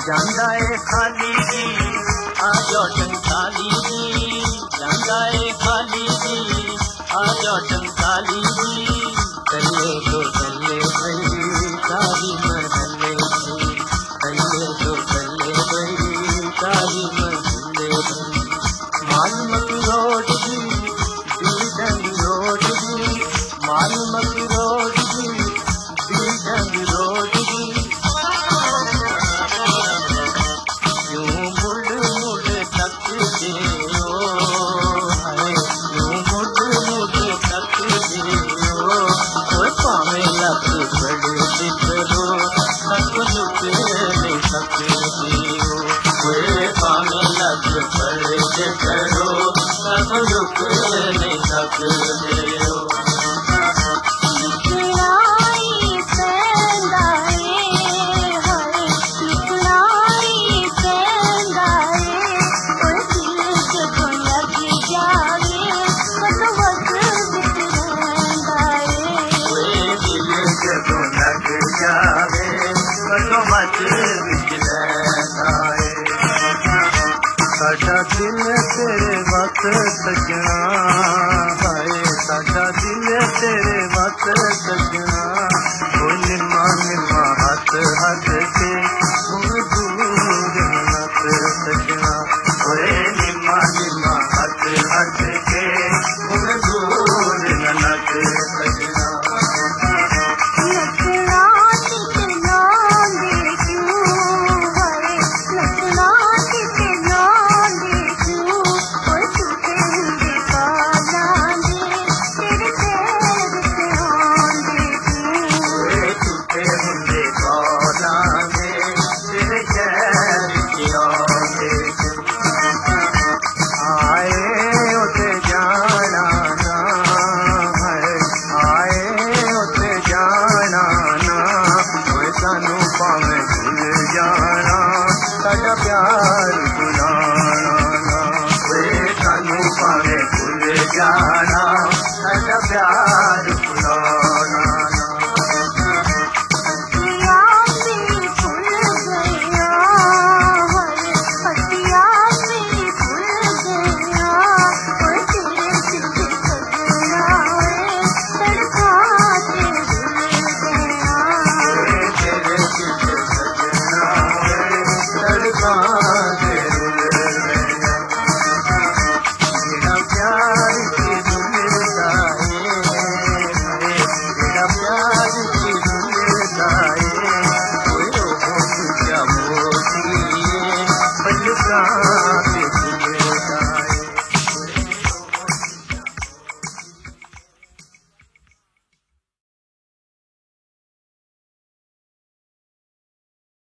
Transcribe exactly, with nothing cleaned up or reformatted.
जांदाए खाली जी आजो टंकाली जी जांदाए खाली जी आजो टंकाली जी कल्ले तो कल्ले भई काली महले भई कल्ले तो कल्ले भई काली महले भई मालूमक रोड जी बीडंग रोड जी मालूमक रोड जी बीडंग रोड जी साडा दिल तेरे वत सजना हाय साडा दिल तेरे वत सजना ओ निम्मा निम्मा हाथ हाथ के हुन दूर नत सजना ओए निम्मा निम्मा हाथ हाथ के हुन दूर नत सजना साडा प्यार भुलाना ना वे सानू भावे भुल जाना